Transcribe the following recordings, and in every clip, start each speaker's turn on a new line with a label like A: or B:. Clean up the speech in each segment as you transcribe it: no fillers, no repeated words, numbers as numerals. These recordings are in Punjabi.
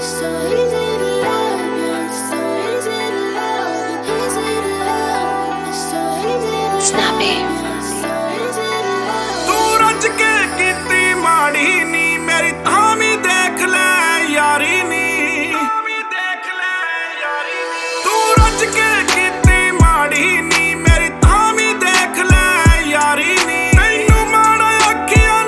A: Snappy.
B: ਤੂੰ ਰੱਜ ਕੇ ਕੀਤੀ ਮਾੜੀ ਨੀ ਮੇਰੀ ਤਾਂ ਵੀ ਦੇਖ ਲੈ ਯਾਰੀ ਨੀ ਤੂੰ ਰੱਜ ਕੇ ਕੀਤੀ ਮਾੜੀ ਨੀ ਮੇਰੀ ਤਾਂ ਵੀ ਦੇਖ ਲੈ ਯਾਰੀ ਨੀ ਤੈਨੂੰ ਮਾੜਾ ਆਖਿਆ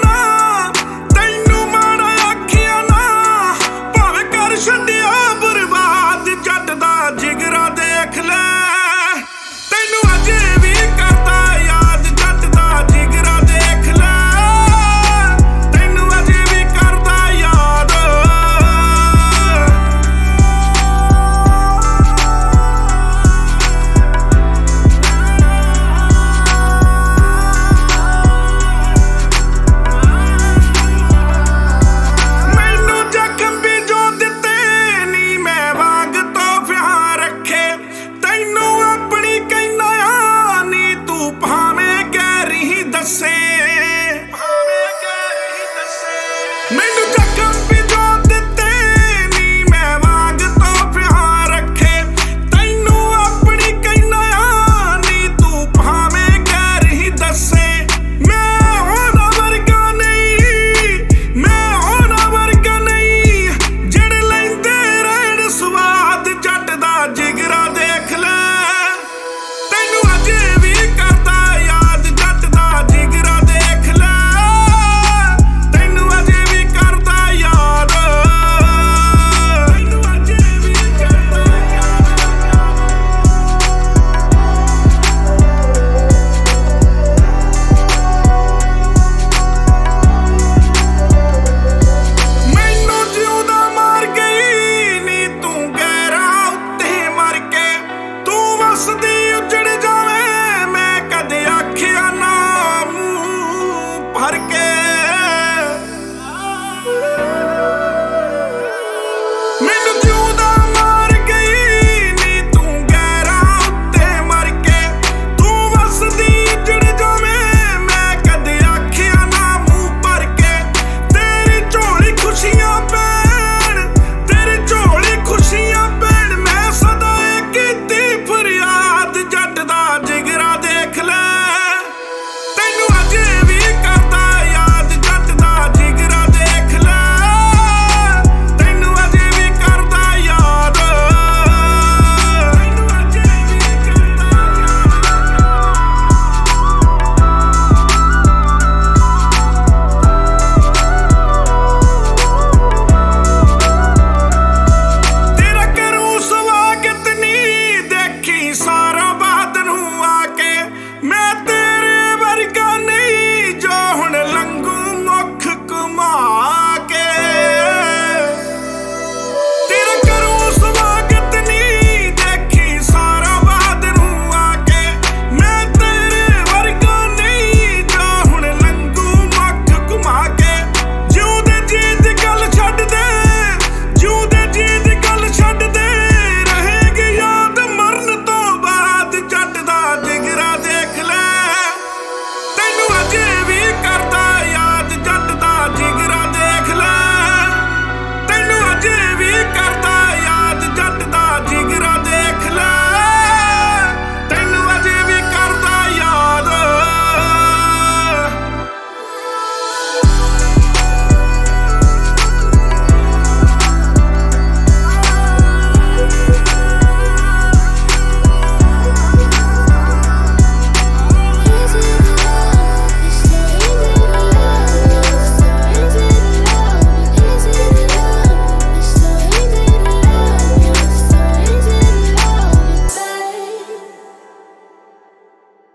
B: ਨਾ ਭਾਵੇਂ ਕਰ ਛੱਡਿਆ ਬਰਬਾਦ ਜੱਟ ਦਾ ਜਿਗਰਾ ਦੇਖ ਲੈ ਤੈਨੂੰ ਅਜੇ ਵੀ ਕਰਦਾ ਯਾਦ ਜੱਟ ਦਾ ਜਿਗਰਾ ਦੇਖ ਲੈ ਤੈਨੂੰ ਅਜੇ ਵੀ ਕਰਦਾ ਯਾਦ ਮੈਨੂੰ ਜ਼ਖਮ ਵੀ ਜੋ ਦਿੱਤੇ ਨੀ ਮੈਂ ਵਾਂਗ ਤੋਹਫਿਆਂ ਰੱਖੇ ਤੈਨੂੰ ਆਪਣੀ ਕਹਿੰਦਾ ਆ ਨੀ ਤੂੰ ਭਾਵੇਂ ਕਹਿ ਰਹੀ ਦੱਸੇ ਮੈਨੂੰ